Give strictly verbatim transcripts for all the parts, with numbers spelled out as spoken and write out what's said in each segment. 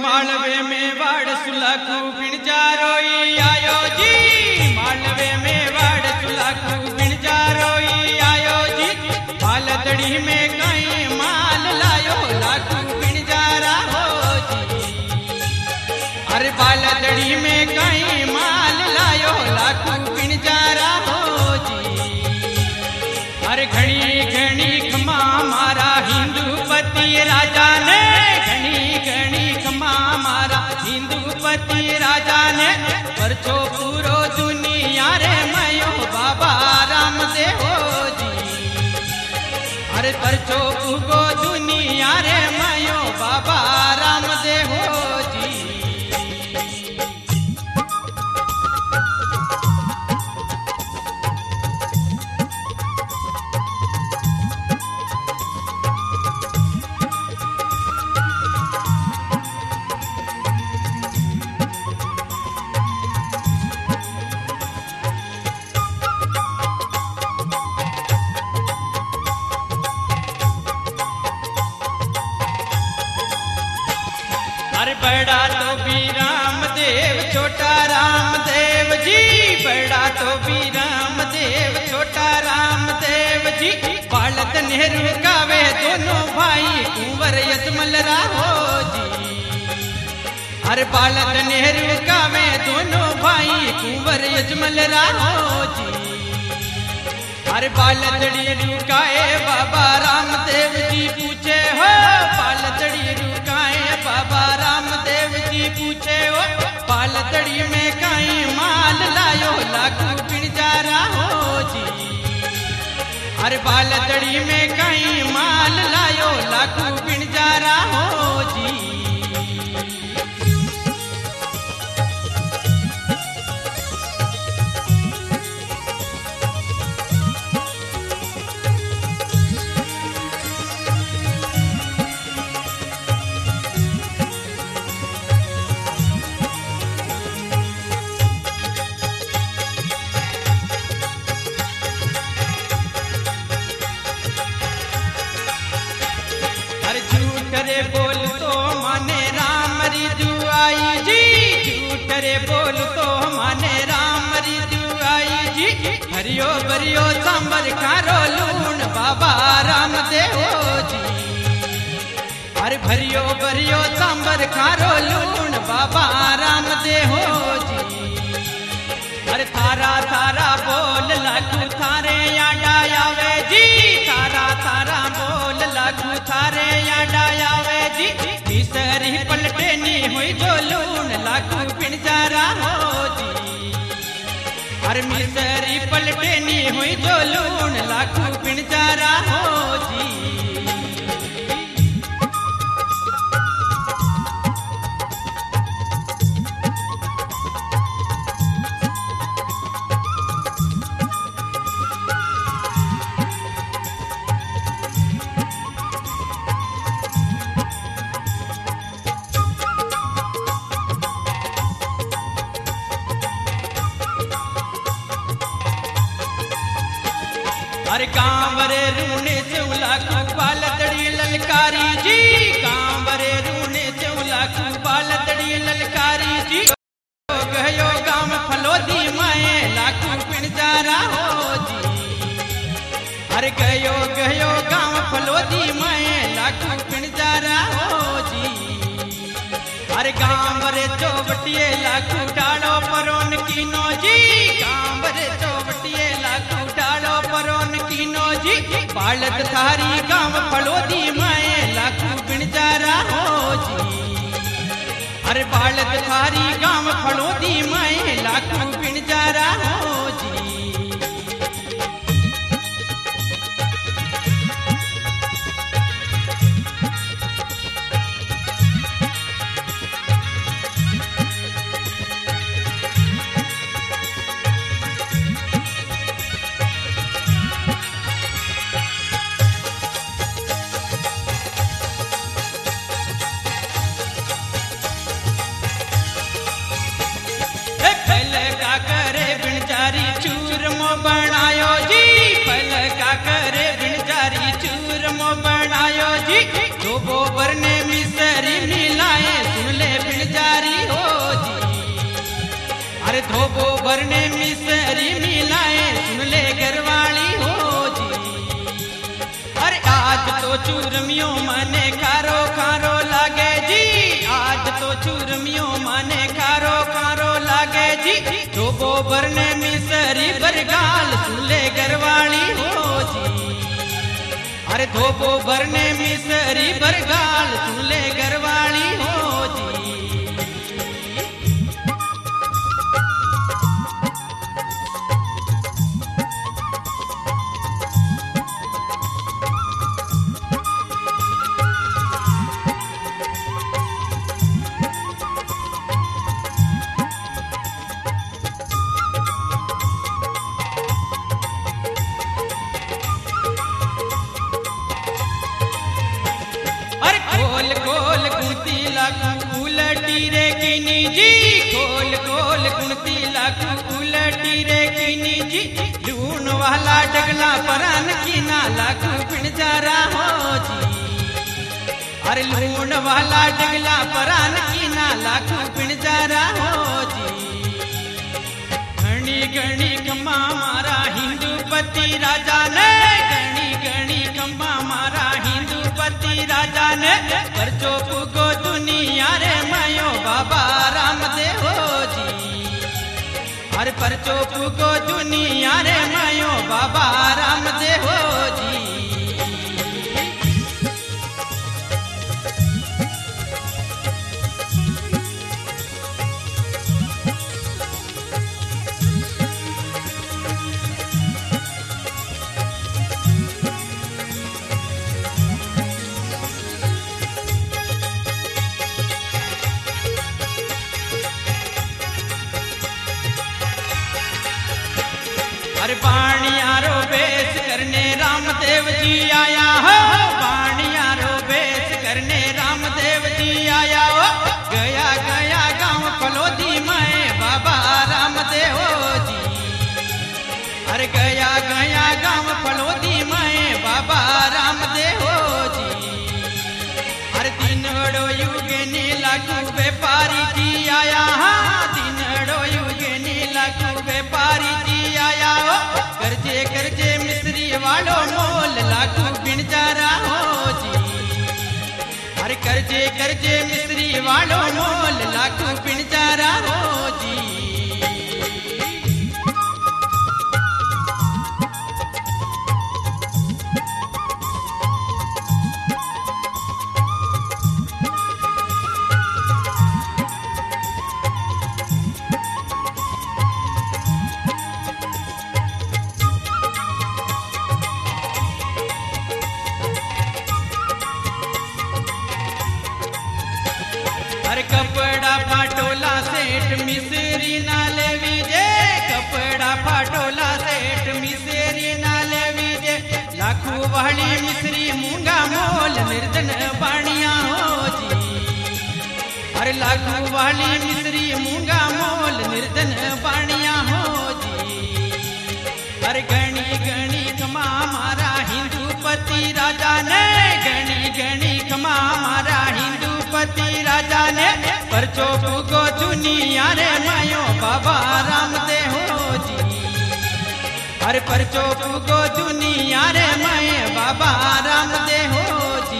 मालवे में वाड़ सुलाखू बिणजारोई आयो जी, मालवे में वाड़ सुलाखू बिणजारोई आयो जी। पालतड़ी में कई माल लायो लाखू बिणजारा हो जी। अरे पालतड़ी में कई माल लायो लाखू बिणजारा हो जी। अरे घड़ी घड़ी खमा मारा हिंदूपति राजा ने, घड़ी घड़ी खमा मारा हिंदूपति राजा ने। परचो पूरो दुनिया रे मयो बाबा रामदेव जी। अरे परचो पूरो दुनिया रे मयो बाबा रामदेव जी। अरे बड़ा तो भी रामदेव छोटा रामदेव जी, बड़ा तो भी रामदेव छोटा रामदेव जी। बालक नेहरू गावे दोनों भाई कुंवर यजमल राहो जी। अरे बालक नेहरू गावे दोनों भाई कुंवर यजमल राहो जी। अरे बालतड़ी रुकाए बाबा रामदेव जी पूछे हो, बालतड़ी रुकाए बाबा रामदेव जी पूछे हो। पालतड़ी में कई माल लायो लाखू बिणजारा हो जी। अरे पालतड़ी में कई माल लायो लाखू बिणजारा हो जी। रे बोल तो माने राम रिजु आई जी, झूठ रे बोल तो माने राम रिजु आई जी। हरियो बरियो सांबर खारो लूण बाबा रामदेव जी। अरे भरियो बरियो सांबर खारो लूण बाबा रामदेव जी। अरे थारा थारा बोल लाखू थारे याडा आवे जी, थारा थारा बोल लाखू थारे याडा आवे जी। मिसरी पलटे नी हुई जो लूण लाखू बिणजारा हो जी। अरे मिसरी पलटे नी हुई जो लूण लाखू बिणजारा हो जी। अरे कांवरे रूने चौलाखू पालतड़ी ललकारी जी, कांवरे रूने चौलाखू पालतड़ी ललकारी जी। गयो गांव फलोदी माए लाखू बिणजारा हो जी। अरे गयो गयो गांव फलोदी माए लाखू बिणजारा हो जी। अरे कांवरे चौबटिए लाखू डालो परोन कीनो जी, कांवरे चौबटिए लाखू डालो परोन कीनो जी। बालक थारी गांव फलोदी माए लाखू बिणजारा हो जी। अरे बालक थारी गांव फलोदी माए लाखू बिणजारा हो जी। करे बिणजारी चूरमो बनायो जी, फल का करे बिणजारी चूरमो बनायो जी। जो गोबर ने मिसरी मिलाए सुन ले धोबो भरने मिसरी मिलाए सुन ले घरवाली हो जी। अरे आज तो चूरमियों मने खारो खारो लागे जी, आज तो चूरमियों मने खारो खारो लागे जी। धोबो भरने मिसरी बरगाल सुन ले घरवाली हो जी। अरे धोबो भरने मिसरी बरगाल सुन ले घरवाली हो जी। खोल खोल गुणती लाखू उलटी रे किनी जी, खोल खोल गुणती लाखू उलटी रे किनी जी। लून वाला डगला परान की ना लाखू पिणजारा हो जी। अरे लून वाला डगला परान की ना लाखू पिणजारा हो जी। घणी घणी कमा मारा हिंदूपति राजा ने, घणी घणी कमा मारा हिंदूपति राजा ने। परचो पुगो दुनिया रे मायो बाबा रामदेव जी। अरे परचो पुगो दुनिया रे मायो बाबा रामदेव जी। अरे बाणियारो बेस करने रामदेव जी आया हो, बाणियारो बेस करने रामदेव जी आया हो। गया गया गांव फलोदी में बाबा रामदेव जी। अरे गया गया गांव फलोदी में बाबा रामदेव जी। अरे दिनड़ो युगनी लागू व्यापारी जी आया, दिनड़ो युगनी लागू व्यापारी जी आया हो। करजे करजे मिस्री वालो मोल लाखू पिणजारा हो जी। अरे करजे करजे मिस्री वालो मोल लाखू पिणजारा हो जी। अरे कपड़ा फाटोला सेठ मिसरी ना लेवी जे, कपड़ा फाटोला सेठ मिसरी ना लेवी जे। लाखू वाली मिसरी मूंगा मोल निर्धन बाणिया हो जी। अरे लाखू वाली मिसरी मूंगा मोल निर्धन बाणिया हो जी। अरे घणी घणी कमा मारा हिंदूपति राजा ने, घणी घणी कमा मारा हिंदूपति राजा ने। परचो पुगो दुनिया रे मायो बाबा रामदेव जी। अरे परचो पुगो दुनिया रे माये बाबा रामदेव जी।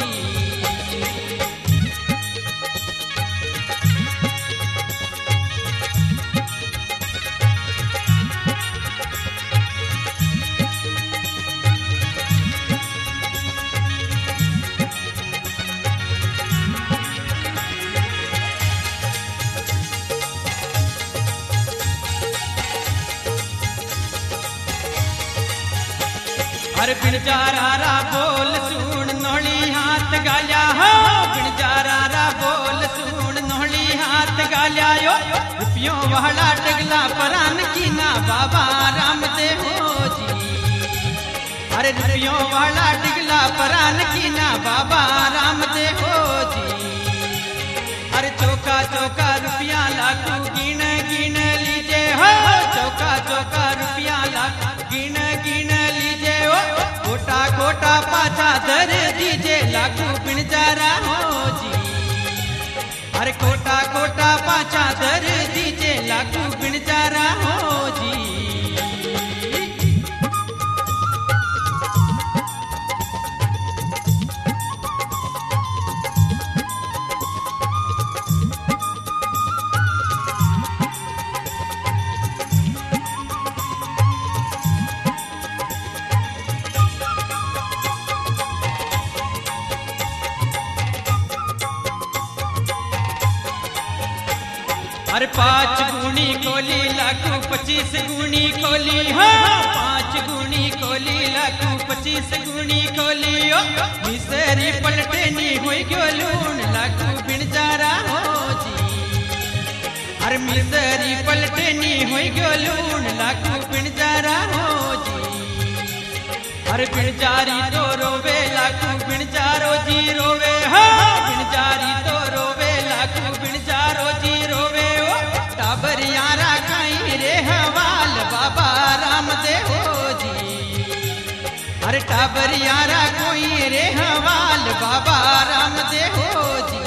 अरे पिणजारा रा बोल सुन नोली हाथ गाल्या हो, पिणजारा रा बोल सुन नोली हाथ गाल्या यो। रुपयों वाला डगला परान की ना बाबा रामदेव जी। अरे रुपयों वाला डगला परान की ना बाबा रामदेव जी। अरे चौका चौका रुपया लाखू गिन गिन लीजे हो, चौका चौका रुपया लाखू गिन गिन लीजे हो। गोटा गोटा पाछा धर दीजे लाखू पिणजारा हो जी। अरे कोटा कोटा पाछा धर दीजे लाखू पिणजारा अरे पाँच गुणी खोली लाखू पच्चीस गुणी खोली हाँ पाँच गुणी खोली लाखू पच्चीस गुणी खोली ओ मिसरी पलटनी हुई गयो लूण लाखू बिनजारा हो जी। अरे मिसरी पलटनी हुई गयो लूण लाखू बिनजारा हो जी। अरे बिनजारी तो रोवे लाखू बिनजारो जी रोवे हाँ बिनजारी तो रोवे लाखू बिनजारो जी रोवे ओ टाबर यारा काई रे हवाल बाबा रामदेव जी। अरे टाबर यारा कोई रे हवाल बाबा रामदेव जी।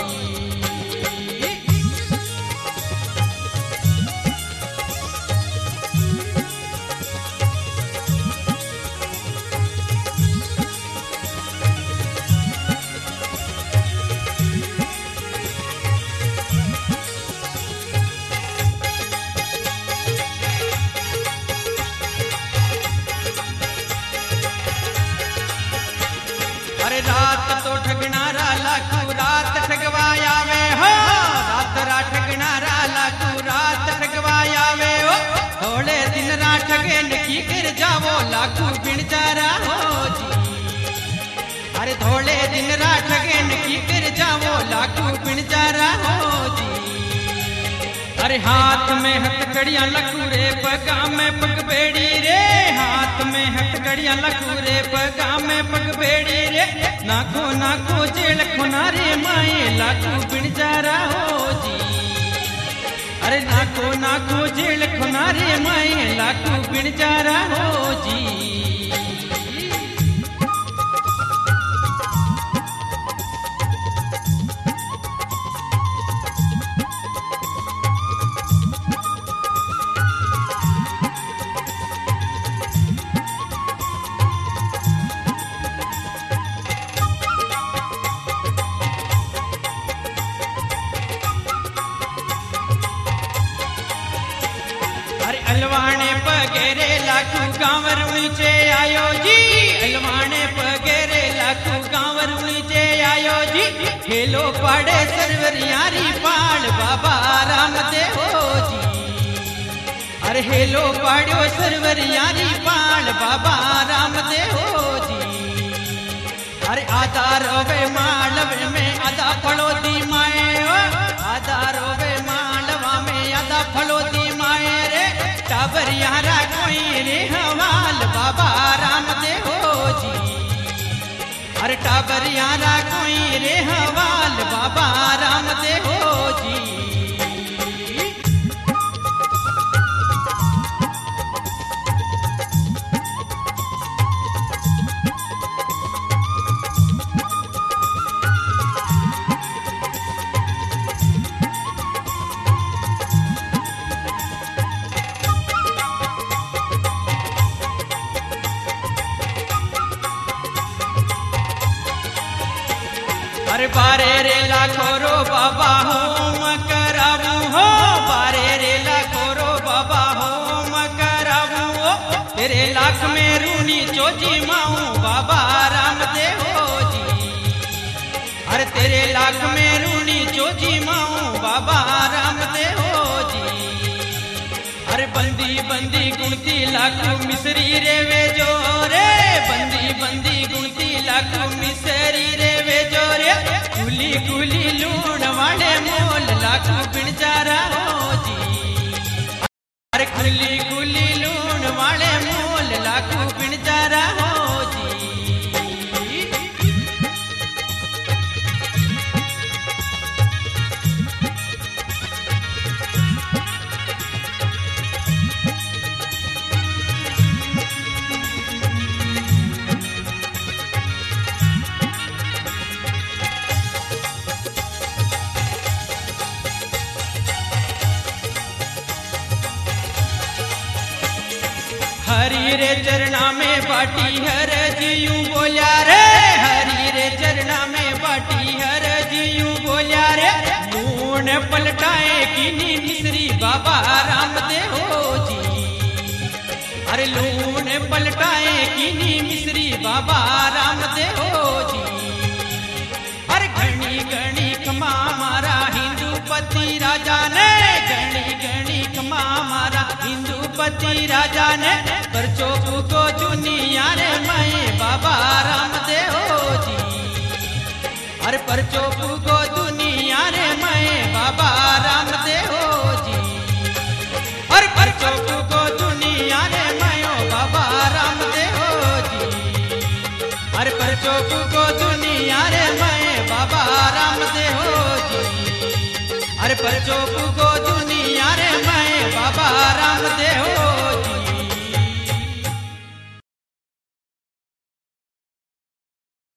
अरे रात तो ठगनारा लाखू रात ठगवाया वे हो रात रा ठगनारा लाखू रात ठगवाया वे हो थोड़े दिन रा ठगे नकी कर जावो लाखू बिनजारा हो जी। अरे थोड़े दिन रा ठगे नकी कर जावो लाखू बिनजारा हो जी। अरे हाथ में हथकड़ियां लखू रे पगा में पग बेड़ी रे हाथ में हथकड़ियां लखू रे पगा में पग बेड़ी रे नाखो नाखो जेल खुनारे माए लाखू बिनजारा हो जी। अरे नाखो नाखो जेल खुनारे माए लाखू बिनजारा हो जी। अलवाने पगेरे लाखू गांवर नीचे आयो जी। अलवाने पगेरे लाखू गांवर नीचे आयो जी। खेलो पाड़े सरवरियारी पाल बाबा रामदेव जी। अरे हेलो पाड़ो सरवरियारी पाल बाबा रामदेव जी। अरे आधा रोवे मालवे में आधा फलोदी माए आधा रोवे मालवा में आधा फलोदी माए रे टाबर यारा कोई रे हवाल बाबा रामदेव जी। अरे टाबर यारा कोई रे हवाल बाबा रामदेव जी। अरे बारे रे लाखो रो बाबा होम करावू हो बारे रे लाखो रो बाबा होम करावू हो तेरे लाख में रूनी चोजी माऊ बाबा रामदेव जी। अरे तेरे लाख में रूनी चोजी माऊ बाबा रामदेव जी। अरे बंदी बंदी गुणती लाखू मिसरी रे वे जो रे बंदी बंदी गुणती लाखू मिसरी रे वे जो रे कुली कुली लूण वाले मोल लाखू बिनजारा हो जी। अरे कुली कुली लूण वाले मोल लाखू बिनजारा हो जी। हरी रे चरना में बाटी हर जीयू बोलिया रे हरी रे चरना में बाटी हर जीयू बोलिया रे लूण पलटाए किनी मिसरी बाबा रामदेव जी। अरे लूण पलटाए किनी मिसरी बाबा रामदेव जी। अरे घनी घनी खमा मारा हिंदू पति राजा ने घनी रघुपति राजा ने परचो फूको दुनिया रे मैं बाबा रामदेव जी। अरे परचो फूको दुनिया रे मैं बाबा रामदेव जी। अरे परचो फूको दुनिया रे मैं बाबा रामदेव जी। अरे परचो फूको दुनिया रे मैं बाबा रामदेव जी। अरे परचो फूको